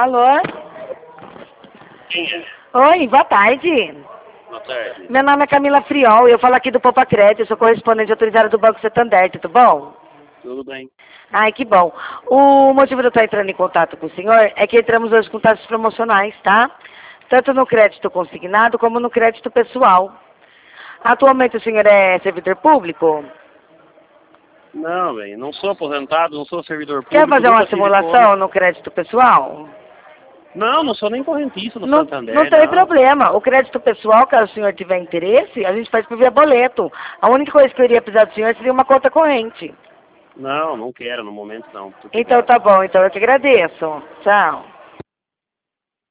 Alô? Quem é? Oi, boa tarde. Boa tarde. Meu nome é Camila Friol e eu falo aqui do Poupa Crédito, eu sou correspondente autorizada do Banco Santander, tudo bom? Tudo bem. Ai, que bom. O motivo de eu estar entrando em contato com o senhor é que entramos hoje com taxas promocionais, tá? Tanto no crédito consignado como no crédito pessoal. Atualmente o senhor é servidor público? Não, bem, não sou aposentado, não sou servidor Quer público, fazer nunca uma tive simulação no crédito pessoal? Não, não sou nem correntista do Não, Santander, não tem problema. O crédito pessoal, caso o senhor tiver interesse, a gente faz por via boleto. A única coisa que eu iria precisar do senhor seria uma conta corrente. Não, não quero no momento não. Muito Então obrigado. tá bom, então eu que agradeço. Tchau.